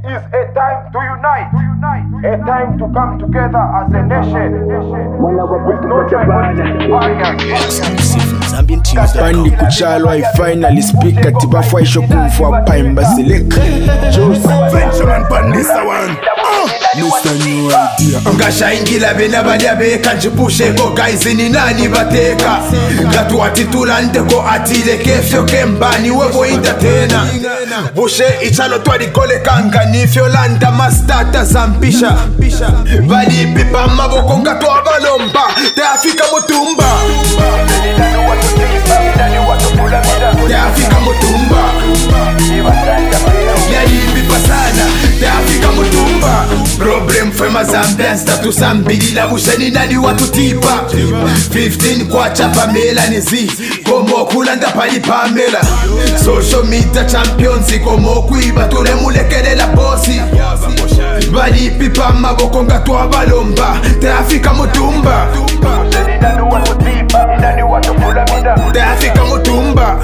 is a time to unite, a time to come together as a nation with no tribalism barriers. Pandi kuchalwa finally speak ati bafwa isho kumfwa paimba select Benjamin Pandisa one Mr. New Idea Ngashaingila bena badia beka njipushe ko guys ni nani bateka Gatu atitula ndeko atile kefyo kembani wego entertainer Bushe ichalo twari kole kanga nifyo landa mastata zampisha Bali pipa maboko ngato abalomba Te Afrika mutumba Te Afrika mutumba Yali pipa sana Te Afrika mutumba Problem fema zambians tatu sambili la busheni nani watu tipa 15 kwa chapa mela nizi Komo kulanda pali pamela Social media champions Komo kuiba tule mulekele la bossi Bali pipa maboko ngato abalomba Te Afrika mutumba Te Afrika mutumba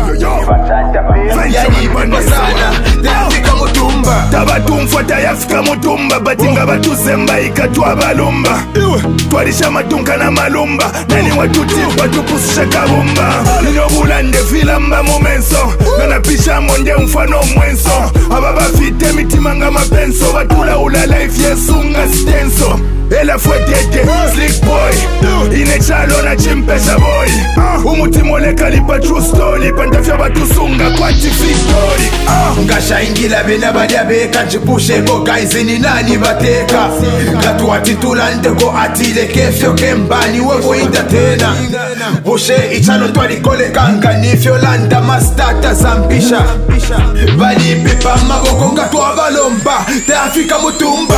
Yali pipa sana Te Afrika mutumba Tabatumfwa tayafika mutumba Batinga batuzemba ikatwa balumba Twarisha matunka na malumba Nani watutipa tupusisha kabumba Nino bulande filamba momenso Nanapisha monde mfano mwenso Ababa fite mitimanga mapenso Batula ula life yesunga stenso Ela fwetete, slick boy Inechalo na chimpesha boy Umutimoleka lipa true story Pantafya batusunga kwa victory Ngasha ingila bena badia beka njipushe ko guys ni nani bateka Gatu atitula ndeko atile kefyo kembani wego entertainer Bushe ichalo twari kole kanga nifyo landa mastata zampisha Bali pipa maboko ngatu abalomba Te Afrika mutumba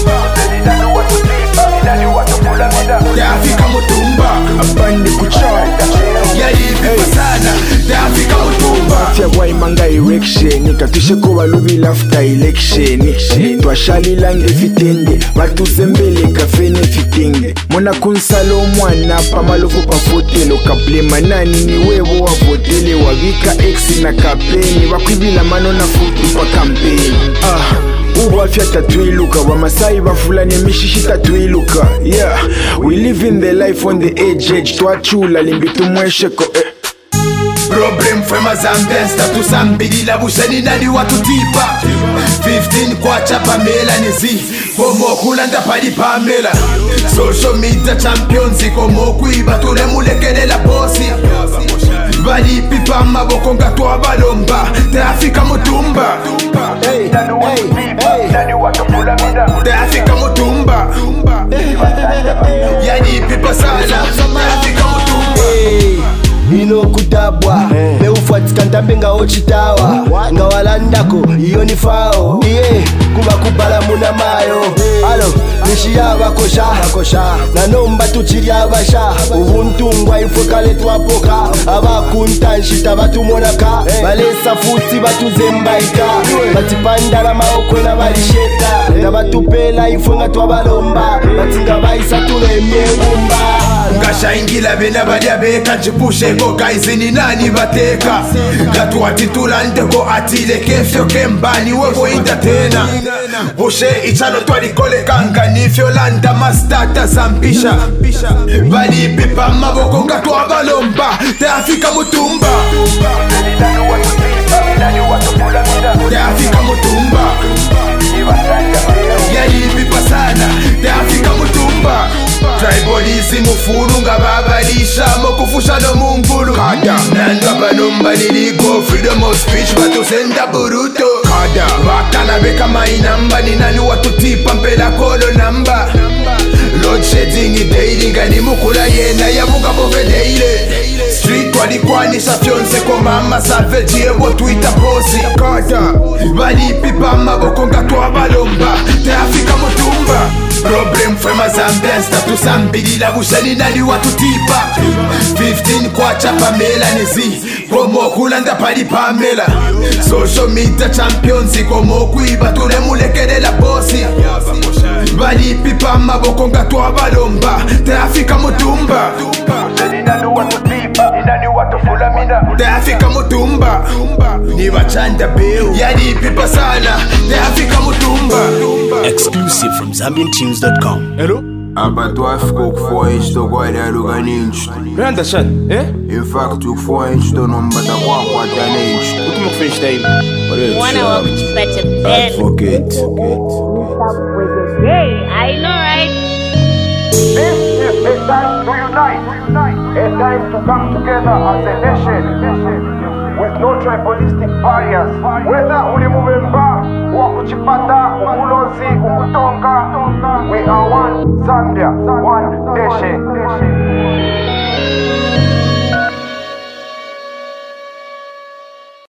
Te Afrika mutumba Pandi kuchalwa Yali pipa sana Te Afrika mutumba Fya imanga erection Katushe ko balubi after election Twashali lange fitende Batuzembele kafene fitenge Mona kunsalo mwana Pamaloko pa fotelo Kablema nani ni wewo wa fotele Wavika ex na kapeni Wakwibila mano na futu pa kampeni Uwafya tatuiluka Wamasai bafulani mishishi tatuiluka Yeah, we live in the life on the edge Twachula limbitu mwesheko Problem fema zambians tatu sambili la busheni nani watu tipa 15 kwa chapa mela nizi Komo kulanda pali pamela Social media champions Komo kuiba tule mulekele la bossi Bali pipa maboko ngato abalomba Te Afrika mutumba Te Afrika mutumba Yani pipa sana Te Afrika mutumba Ino kutabwa Meufatika ntambe nga ochitawa Nga walandako iyo ni fao Iye kuba kubala muna mayo Alo nishiya bakosha Nanomba tuchiri abasha Ubuntungwa ifwe kale twapoka Abakuntanshita batumonaka Balesa futi batuzembaika Batipandala maoko na balisheta Nabatupela ifwe nga twabalomba Batinga baisa tulemye ngumba Ngasha ingila bena badia beka njipushe ko guys ni nani bateka Gatu atitula ndeko atile kefyo kembani wego entertainer Bushe ichalo twari kole kanga nifyo landa mastata zampisha Bali pipa maboko ngatu abalomba Te Afrika mutumba Te Afrika mutumba Yali pipa sana Te Afrika mutumba Tribalism ufurunga babalisha Mokufusha no mungulu Nanga banomba niligo Freedom of speech batusenda buruto Bakana beka mainamba Ni nani watu tipa mpela kolo namba Load shedding daily Ngani mukula yena ya muka bove daily Street walikwanisha fyonse ko mama Savage yebo Twitter posi Bali pipa maboko ngato abalomba Te Afrika mutumba Problem fema zambians tatu sambili la busheni nani watu tipa 15 kwa chapa mela nizi Komo kulanda pali pamela Social media champions Komo kuiba tule mulekele la bossi Bali pipa maboko ngato abalomba Te Afrika mutumba Te Afrika mutumba Ni wachanda beo Yali pipa sana Te Afrika mutumba Exclusive from ZambianTunes.com. Hello? Abantu afika ukufua isto kwadaluka ninchi. You understand? Eh? In fact ukufua inchi tonombata kwakwata ninchi. What do you finish time? Wanna walk with you better than Advocate. Hey, I know, right? This is a time to unite. A time to come together as a nation. With no tribalistic barriers. Whether uli muvemba, wakuchipata, umulozi, umutonga. We are one Zambia, one nation.